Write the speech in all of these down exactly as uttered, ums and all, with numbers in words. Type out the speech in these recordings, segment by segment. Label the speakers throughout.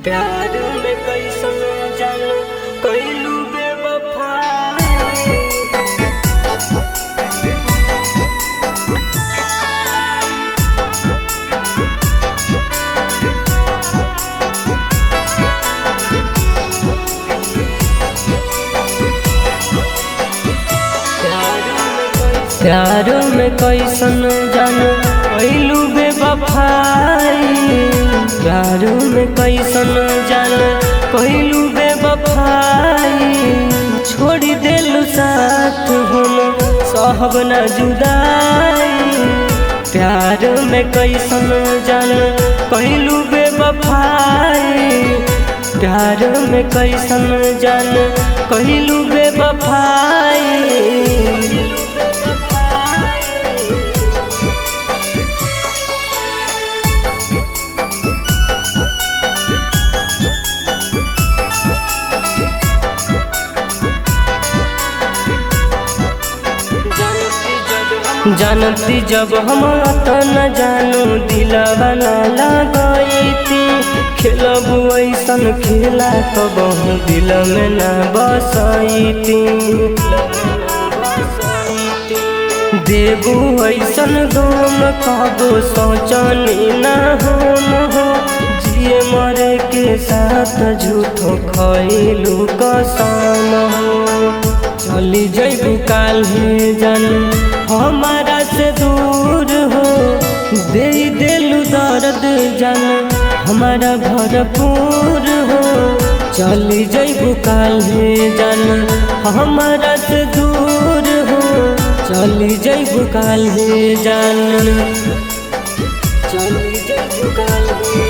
Speaker 1: प्यार में कैसन जानो कैलू बेवफाई। प्यार में कैसन जानो कैलू बेवफाई। प्यार में कैसन जानो कैलू बेवफाई। छोड़ देलू साथ हम सहब न जुदाई। प्यार में कैसन जानो कैलू बेवफाई। प्यार में कैसन जानो कैलू बेवफाई। जानती जब हम तो न जानू दिलवा न लगैती। खेलब ऐसन खेला कबहू दिल में न बसैती। देबू ऐसन गम कबो सोचनी न हम हो। जिए मरे के साथ झूठो खैलू कसम हो। चली जैबू काल्हे जान हमारा से दूर हो। दे देलू दर्द जान हमारा भरपूर हो। चली जैबू काल्हे जान हमारा से दूर हो। चली जैबू काल्हे जान चली जैबू काल्हे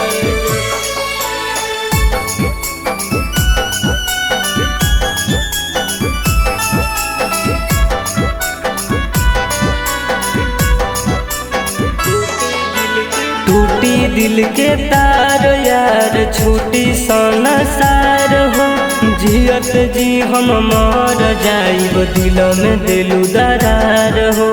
Speaker 1: टूटी दिल के तार यार छूटी सोना सार हो। जियत जी हम मर जाइब दिल में दिलू दरार हो।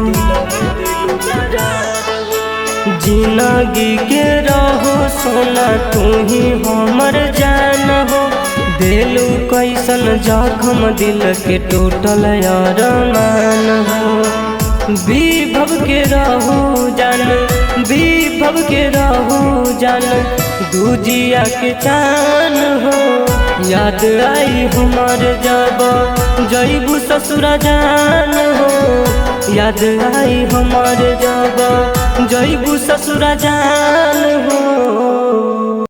Speaker 1: जिंदगी के रहो सोना तू ही हमर जान हो। दिलू कैसन जख्म दिल के टूटल अरमान हो। विभव के रहू जान विभव के रहू जान दूजिया के चान हो। याद आई हमार जब जैबू ससुरा जान हो। याद आई हमार जब जैबू ससुरा जान हो।